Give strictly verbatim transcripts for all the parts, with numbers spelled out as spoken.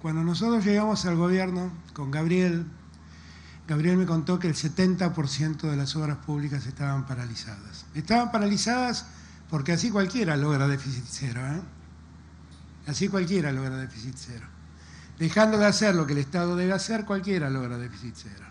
Cuando nosotros llegamos al gobierno con Gabriel, Gabriel me contó que el setenta por ciento de las obras públicas estaban paralizadas. Estaban paralizadas porque así cualquiera logra déficit cero, ¿eh? Así cualquiera logra déficit cero. Dejando de hacer lo que el Estado debe hacer, cualquiera logra déficit cero.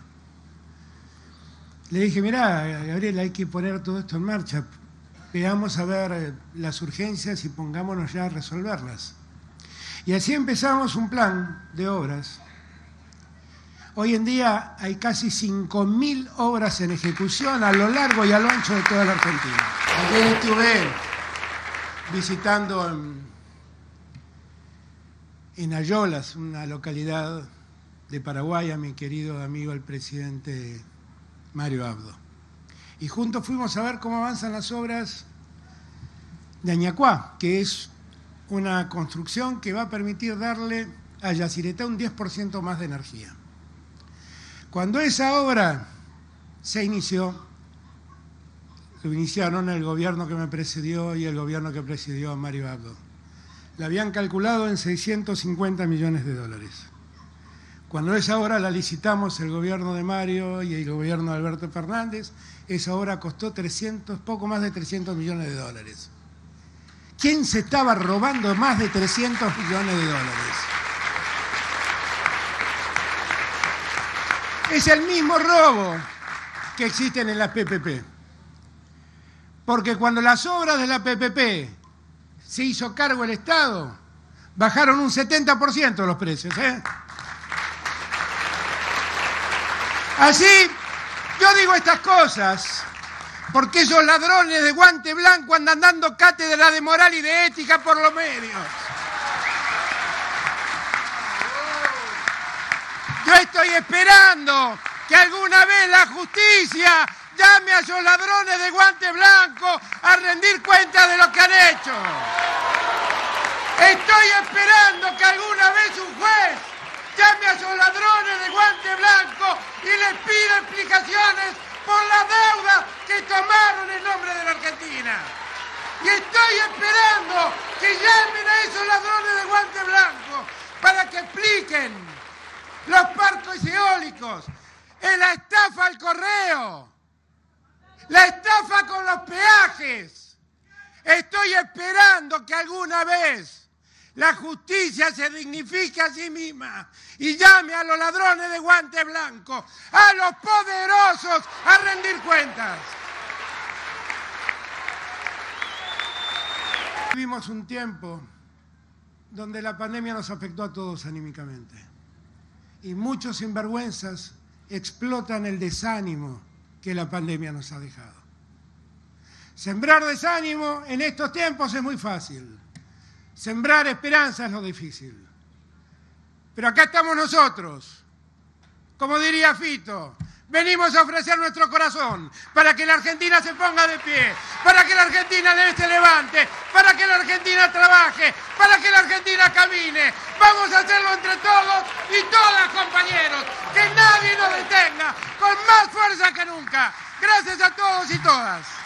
Le dije, mirá, Gabriel, hay que poner todo esto en marcha. Veamos a ver las urgencias y pongámonos ya a resolverlas. Y así empezamos un plan de obras. Hoy en día hay casi cinco mil obras en ejecución a lo largo y a lo ancho de toda la Argentina. Ayer estuve visitando en, en Ayolas, una localidad de Paraguay, a mi querido amigo el presidente Mario Abdo. Y juntos fuimos a ver cómo avanzan las obras de Añacuá, que es una construcción que va a permitir darle a Yacyretá un diez por ciento más de energía. Cuando esa obra se inició, lo iniciaron el gobierno que me precedió y el gobierno que presidió a Mario Abdo. La habían calculado en seiscientos cincuenta millones de dólares. Cuando esa obra la licitamos el gobierno de Mario y el gobierno de Alberto Fernández, esa obra costó trescientos, poco más de trescientos millones de dólares. ¿Quién se estaba robando más de trescientos millones de dólares? Es el mismo robo que existen en las P P P. Porque cuando las obras de la P P P se hizo cargo el Estado, bajaron un setenta por ciento los precios, ¿eh? Así, yo digo estas cosas porque esos ladrones de guante blanco andan dando cátedra de moral y de ética por los medios. Yo estoy esperando que alguna vez la justicia llame a esos ladrones de guante blanco a rendir cuenta de lo que han hecho. Estoy esperando que alguna vez un juez llame a esos ladrones de guante blanco y les pida explicaciones por la deuda que tomaron en nombre de la Argentina. Y estoy esperando que llamen a esos ladrones de guante blanco para que expliquen los parques eólicos, en la estafa al correo, la estafa con los peajes. Estoy esperando que alguna vez la justicia se dignifique a sí misma y llame a los ladrones de guante blanco, a los poderosos, a rendir cuentas. Vivimos un tiempo donde la pandemia nos afectó a todos anímicamente. Y muchos sinvergüenzas explotan el desánimo que la pandemia nos ha dejado. Sembrar desánimo en estos tiempos es muy fácil. Sembrar esperanza es lo difícil. Pero acá estamos nosotros, como diría Fito, venimos a ofrecer nuestro corazón para que la Argentina se ponga de pie, para que la Argentina se levante, para que la Argentina trabaje, para que la Argentina camine. Vamos a hacerlo entre todos y todas, compañeros, que nadie nos detenga, con más fuerza que nunca. Gracias a todos y todas.